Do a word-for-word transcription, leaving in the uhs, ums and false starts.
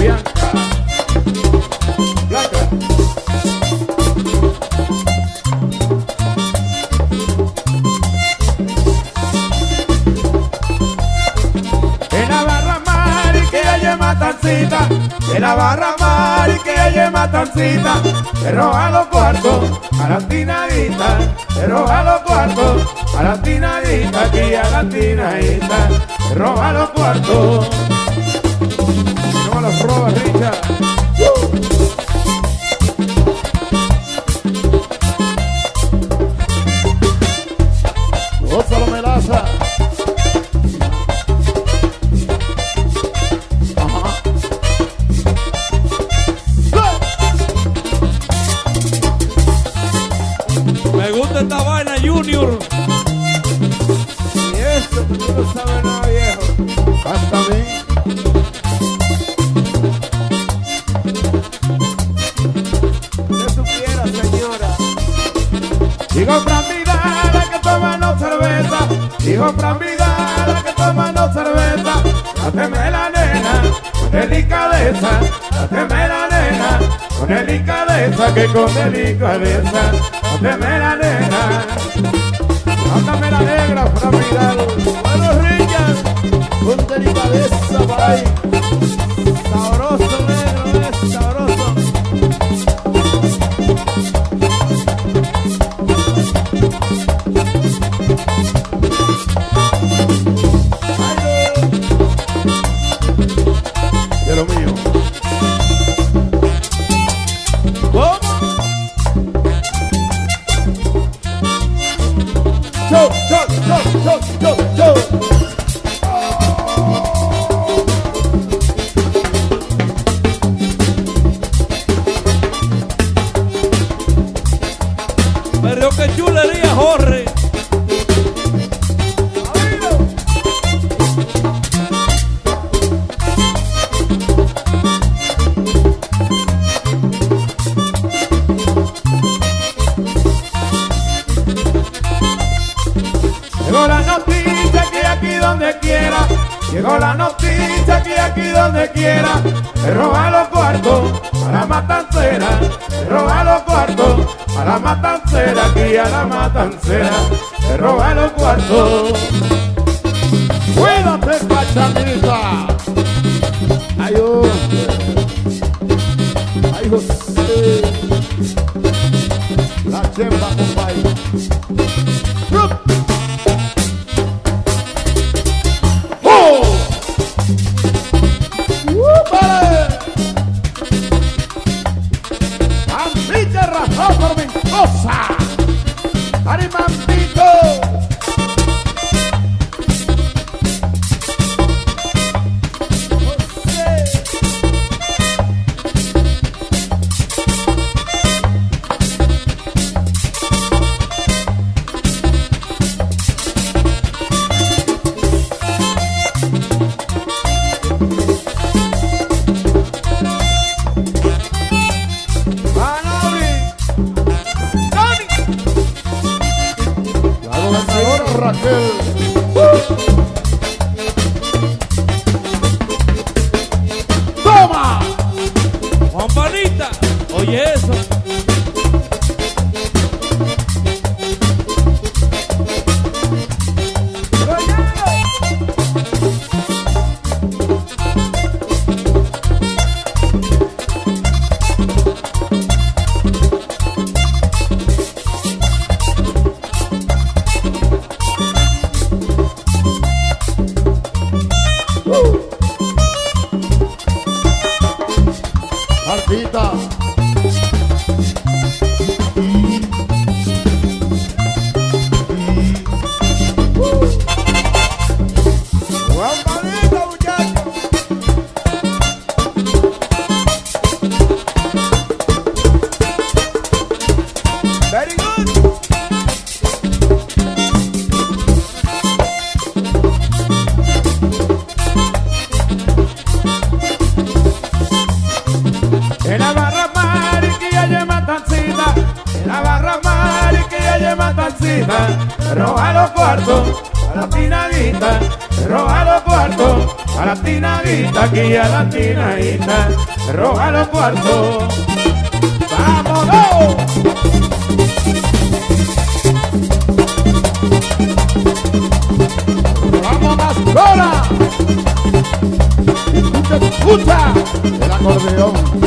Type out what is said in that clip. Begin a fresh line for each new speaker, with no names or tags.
Bianca. Blanca. En la barra Mari que ella lleva tancita, en la barra Mari que ella lleva tancita, te roba los cuartos a la tinadita, te roba los cuartos a la tinadita, aquí a la tinadita, te roba los cuartos. No los roba, Richard.
Gózalo, melaza.
Me gusta esta vaina, Junior.
Y eso, tú no sabes nada, viejo.
Hasta mí.
Si supiera, señora. Digo, Fran Vidal, la que toma no cerveza. Digo, Fran Vidal, la que toma no cerveza. Dáteme la nena, con delicadeza. Dáteme la nena, con delicadeza, que con delicadeza. Dáteme la nena. Dátame la negra, Fran Vidal. Buenos Richard,
Con delicadeza, para ahí.
sabroso negro, es sabroso.
De lo mío.
¿Cómo?
Chau, chau, chau, chau, chau, chau.
Pero qué chulería, Jorge.
Llegó la noticia que aquí donde quiera, llegó la noticia que aquí donde quiera, se roba los cuartos a la matancera, se roba los cuartos a la matancera, aquí a la matancera, se roba los cuartos.
Cuídate, Pachamita. Ay, hombre. Ay, José. La chemba, compadre. ¡Rup! ¡Oh! ¡Úpale! ¡Mambita razón tormentosa! ¡Ari, mambito! La gobernadora Raquel. ¡Toma!
Juan Panita. Oye eso.
Martita.
Juan Panita, muchacho. Very good. En la barra Mari que ya lleva tancita, en la barra Mari que ya lleva tancita, roba los cuartos a la tinaguita, me roba los cuartos, a la tinaguita, aquí a la tinaguita, me roba los cuartos. ¡Vámonos!
¡Vamos más cola! Escucha, escucha el acordeón.